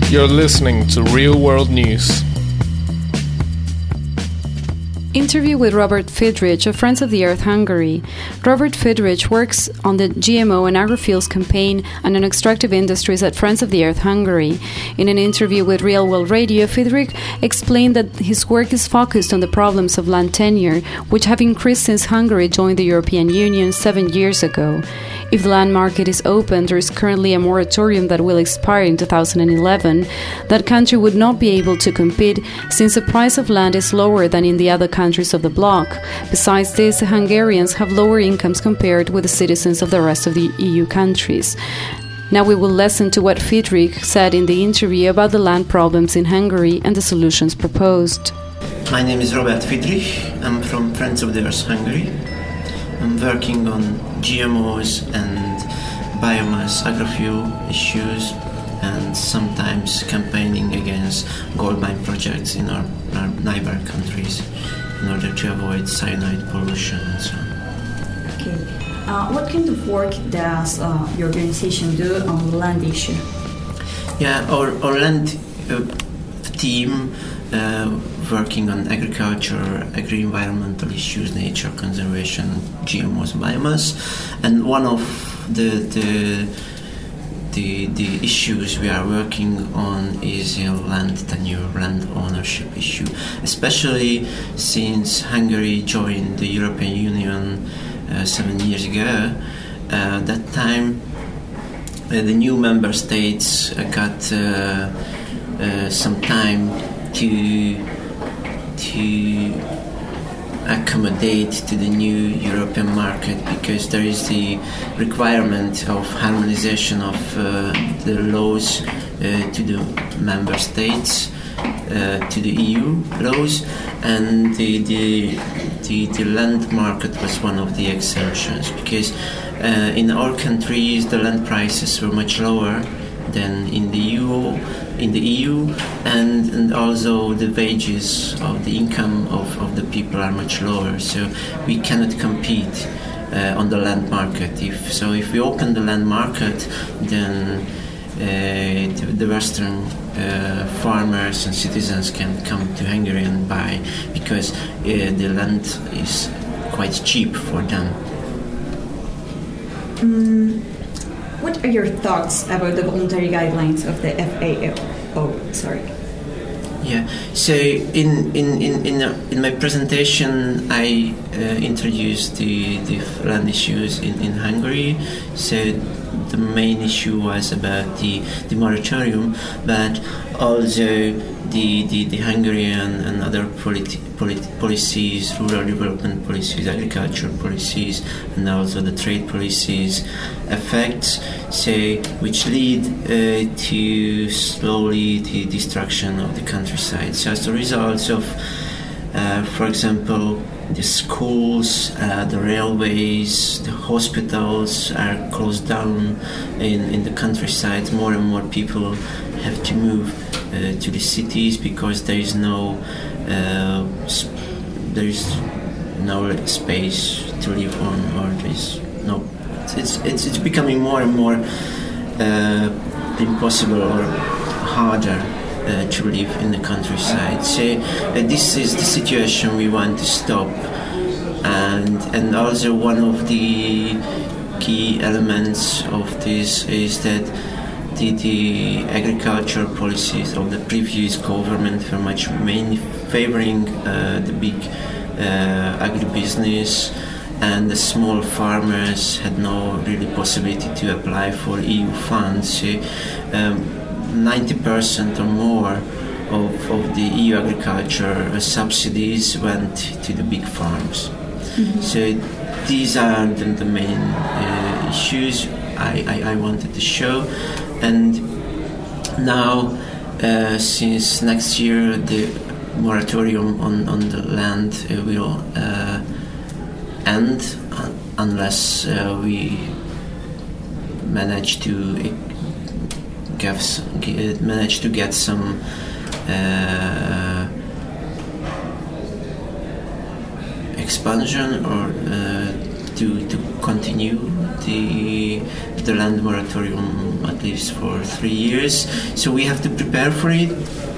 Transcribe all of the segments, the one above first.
You're listening to Real World News. Interview with Robert Friedrich of Friends of the Earth Hungary. Robert Friedrich works on the GMO and agrofuels campaign and on extractive industries at Friends of the Earth Hungary. In an interview with Real World Radio, Friedrich explained that his work is focused on the problems of land tenure, which have increased since Hungary joined the European Union 7 years ago. If the land market is open, there is currently a moratorium that will expire in 2011. That country would not be able to compete since the price of land is lower than in the other countries of the bloc. Besides this, the Hungarians have lower incomes compared with the citizens of the rest of the EU countries. Now we will listen to what Friedrich said in the interview about the land problems in Hungary and the solutions proposed. My name is Robert Friedrich. I'm from Friends of the Earth Hungary. I'm working on GMOs and biomass agrofuel issues and sometimes campaigning against gold mine projects in our neighbor countries in order to avoid cyanide pollution and so on. Okay. What kind of work does your organization do on the land issue? Yeah, our land team working on agriculture, agri-environmental issues, nature conservation, GMOs, biomass, and one of the issues we are working on is land tenure, land ownership issue, especially since Hungary joined the European Union 7 years ago. That time, the new member states got some time to accommodate to the new European market, because there is the requirement of harmonization of the laws to the member states, to the EU laws, and the land market was one of the exemptions, because in our countries the land prices were much lower than in the EU, and also the wages of the income of the people are much lower, so we cannot compete on the land market. If we open the land market, then the Western farmers and citizens can come to Hungary and buy, because the land is quite cheap for them. What are your thoughts about the voluntary guidelines of the FAO? Yeah. So in my presentation, I introduced the land issues in Hungary. So the main issue was about the moratorium, but also the Hungarian and other policies, rural development policies, agriculture policies, and also the trade policies effects, which lead to slowly the destruction of the countryside. So as a result of, for example, the schools, the railways, the hospitals are closed down in the countryside. More and more people have to move to the cities because there is no space to live on, or there is no. It's becoming more and more impossible or harder to live in the countryside. So this is the situation we want to stop, and also one of the key elements of this is that the agriculture policies of the previous government were much mainly favoring the big agribusiness, and the small farmers had no really possibility to apply for EU funds. 90% or more of the EU agriculture subsidies went to the big farms. Mm-hmm. So these are the main issues I wanted to show. And now, since next year, the moratorium on the land will end unless we manage to get some expansion or to continue the the land moratorium at least for 3 years. So we have to prepare for it,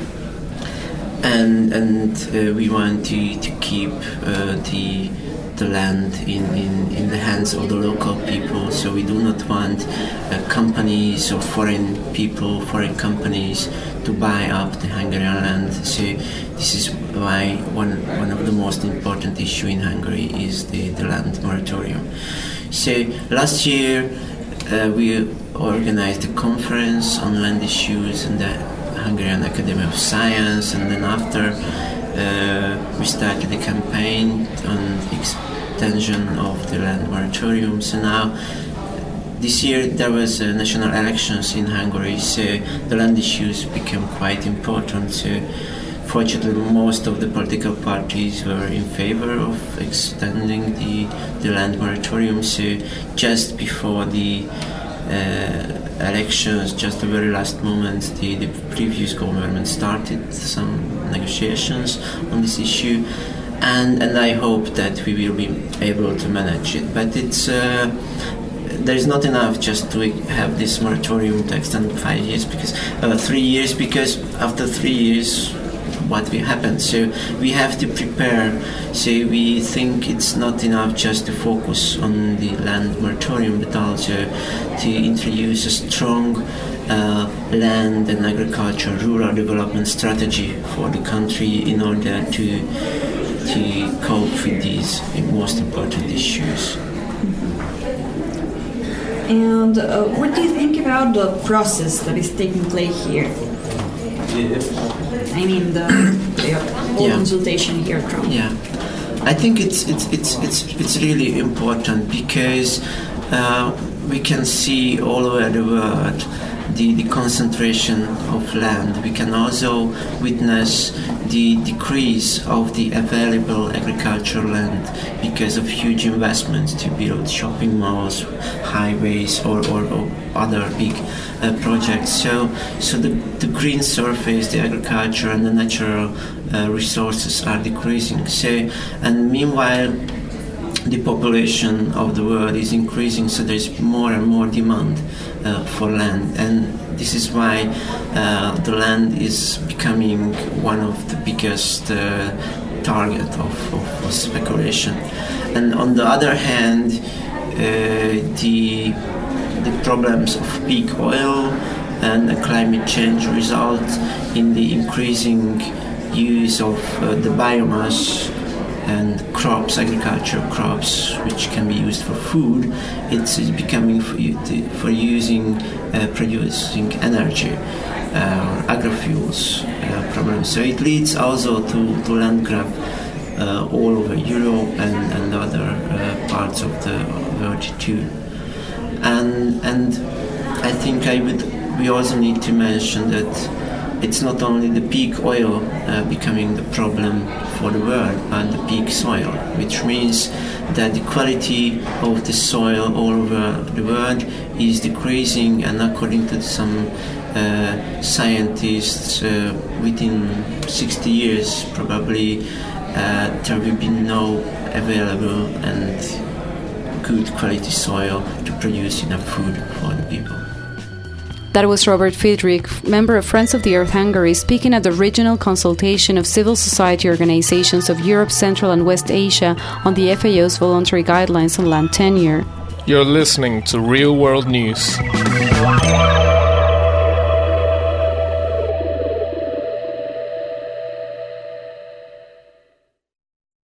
and we want to keep the land in the hands of the local people. So we do not want companies or foreign companies to buy up the Hungarian land. So this is why one of the most important issue in Hungary is the land moratorium. So last year we organized a conference on land issues in the Hungarian Academy of Science, and then after we started a campaign on extension of the land moratorium. So now this year there was national elections in Hungary, so the land issues became quite important. So fortunately most of the political parties were in favor of extending the land moratorium. So just before the elections, just the very last moment, the previous government started some negotiations on this issue, and I hope that we will be able to manage it. But it's there is not enough just to have this moratorium to extend 5 years, because 3 years, because after 3 years what will happen. So we have to prepare. So we think it's not enough just to focus on the land moratorium, but also to introduce a strong land and agriculture, rural development strategy for the country in order to cope with these most important issues. And what do you think about the process that is taking place here? I mean, the whole consultation here, Trump. Yeah, I think it's really important, because we can see all over the world the concentration of land. We can also witness the decrease of the available agricultural land because of huge investments to build shopping malls, highways, or other big projects. So the green surface, the agriculture and the natural resources are decreasing. So, and meanwhile, the population of the world is increasing, so there's more and more demand for land, and this is why the land is becoming one of the biggest target of speculation. And on the other hand, the problems of peak oil and climate change result in the increasing use of the biomass and crops, agricultural crops, which can be used for food. It's becoming for producing energy, agrofuels problems. So it leads also to land grab all over Europe and other parts of the world too. And I think we also need to mention that it's not only the peak oil becoming the problem for the world, but the peak soil, which means that the quality of the soil all over the world is decreasing, and according to some scientists, within 60 years probably there will be no available and good quality soil to produce enough food for the people. That was Robert Friedrich, member of Friends of the Earth Hungary, speaking at the regional consultation of civil society organizations of Europe, Central and West Asia on the FAO's voluntary guidelines on land tenure. You're listening to Real World News.